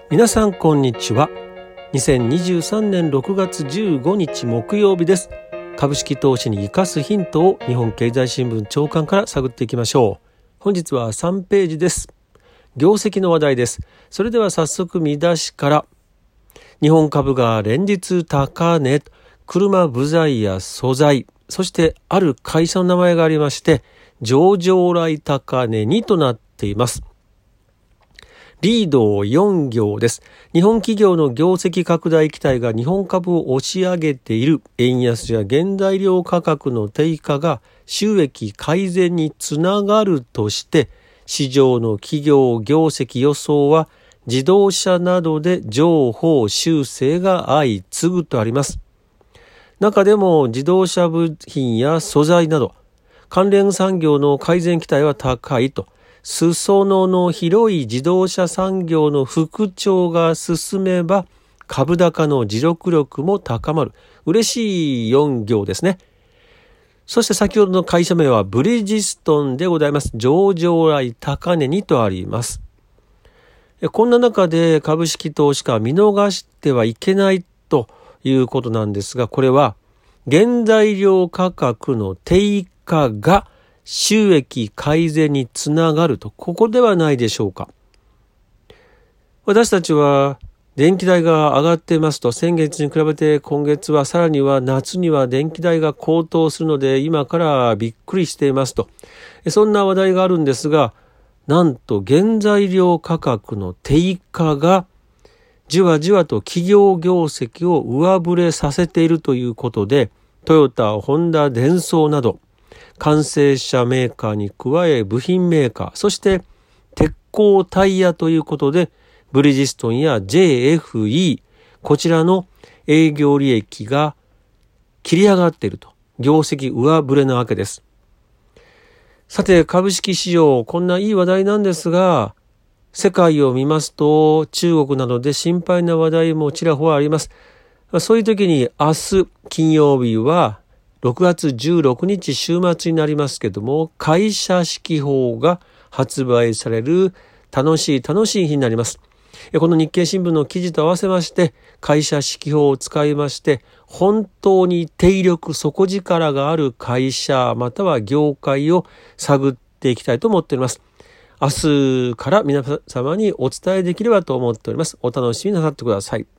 皆さんこんにちは。2023年6月15日木曜日です。株式投資に生かすヒントを日本経済新聞朝刊から探っていきましょう。本日は3ページです。業績の話題です。それでは早速見出しから。日本株が連日高値、車部材や素材、そしてある会社の名前がありまして、上場来高値にとなっています。リード4行です。日本企業の業績拡大期待が日本株を押し上げている。円安や原材料価格の低下が収益改善につながるとして、市場の企業業績予想は自動車などで上方修正が相次ぐとあります。中でも自動車部品や素材など関連産業の改善期待は高いと。裾野の広い自動車産業の復調が進めば株高の持続力も高まる。嬉しい4行ですね。そして先ほどの会社名はブリヂストンでございます。上場来高値にとあります。こんな中で株式投資家は見逃してはいけないということなんですが、これは原材料価格の低下が収益改善につながると、ここではないでしょうか。私たちは電気代が上がっていますと、先月に比べて今月はさらには夏には電気代が高騰するので今からびっくりしていますと、そんな話題があるんですが、なんと原材料価格の低下がじわじわと企業業績を上振れさせているということで、トヨタ、ホンダ、デンソーなど完成車メーカーに加え部品メーカー、そして鉄鋼タイヤということでブリヂストンや JFE、 こちらの営業利益が切り上がっていると、業績上振れなわけです。さて株式市場、こんないい話題なんですが、世界を見ますと中国などで心配な話題もちらほらあります。そういう時に明日金曜日は6月16日週末になりますけども、会社指揮法が発売される楽しい日になります。この日経新聞の記事と合わせまして、会社指揮法を使いまして、本当に定力底力がある会社または業界を探っていきたいと思っております。明日から皆様にお伝えできればと思っております。お楽しみなさってください。